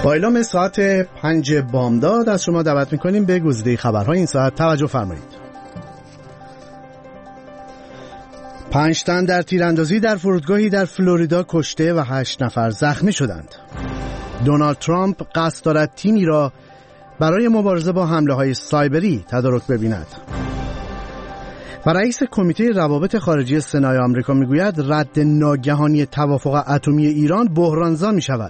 با اعلام ساعت 5 بامداد از شما دعوت میکنیم به گزیده خبرهای این ساعت. توجه فرمایید. 5 تن در تیراندازی در فرودگاهی در فلوریدا کشته و 8 نفر زخمی شدند. دونالد ترامپ قصد دارد تیمی را برای مبارزه با حمله‌های سایبری تدارک ببیند. و رئیس کمیته روابط خارجی سنای آمریکا میگوید رد ناگهانی توافق اتمی ایران بحرانزا میشود.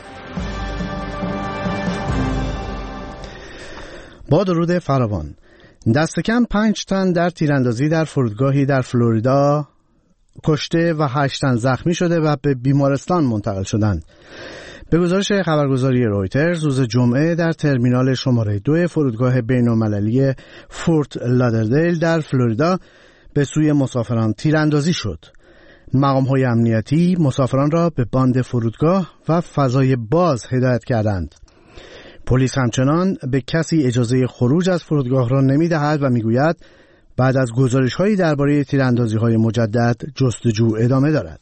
با درود فراوان، دست کم 5 تن در تیراندازی در فرودگاهی در فلوریدا کشته و 8 تن زخمی شده و به بیمارستان منتقل شدند. به گزارش خبرگزاری رویترز، روز جمعه در ترمینال شماره 2 فرودگاه بین‌المللی فورت لادردیل در فلوریدا به سوی مسافران تیراندازی شد. مقام‌های امنیتی مسافران را به باند فرودگاه و فضای باز هدایت کردند. پلیس همچنان به کسی اجازه خروج از فرودگاه را نمی‌دهد و می‌گوید بعد از گزارش‌هایی درباره تیراندازی‌های مجدد جستجو ادامه دارد.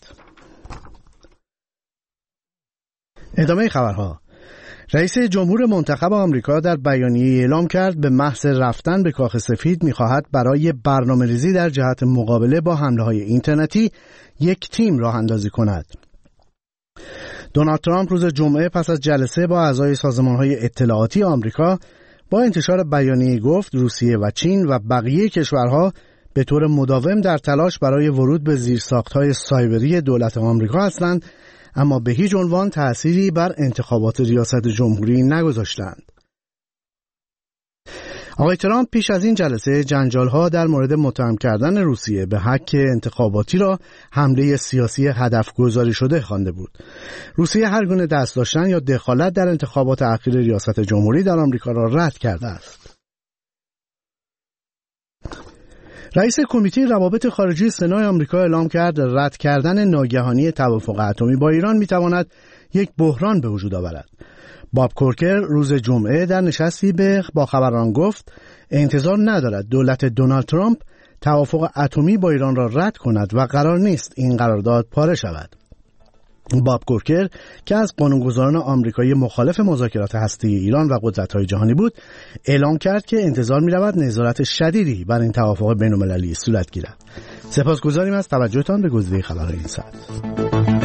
ادامه خبرها. رئیس جمهور منتخب آمریکا در بیانیه اعلام کرد به محض رفتن به کاخ سفید می‌خواهد برای برنامه‌ریزی در جهت مقابله با حمله‌های اینترنتی یک تیم راه اندازی کند. دونالد ترامپ روز جمعه پس از جلسه با اعضای سازمان‌های اطلاعاتی آمریکا با انتشار بیانیه گفت روسیه و چین و بقیه کشورها به طور مداوم در تلاش برای ورود به زیرساخت‌های سایبری دولت آمریکا هستند، اما به هیچ عنوان تأثیری بر انتخابات ریاست جمهوری نگذاشتند. آقای ترامپ پیش از این جلسه جنجال‌ها در مورد متهم کردن روسیه به هک انتخاباتی را حمله سیاسی هدف گذاری شده خوانده بود. روسیه هر گونه دست داشتن یا دخالت در انتخابات اخیر ریاست جمهوری در آمریکا را رد کرده است. رئیس کمیته روابط خارجی سنای آمریکا اعلام کرد رد کردن ناگهانی توافق اتمی با ایران میتواند یک بحران به وجود آورد. باب کورکر روز جمعه در نشستی با خبران گفت انتظار ندارد دولت دونالد ترامپ توافق اتمی با ایران را رد کند و قرار نیست این قرارداد پاره شود. باب کورکر که از قانونگذاران آمریکایی مخالف مذاکرات هسته‌ای ایران و قدرت‌های جهانی بود، اعلام کرد که انتظار می‌رود نظارت شدیدی بر این توافق بین‌المللی صورت گیرد. سپاسگزاریم از توجهتان به گزیده خبرهای این ساعت.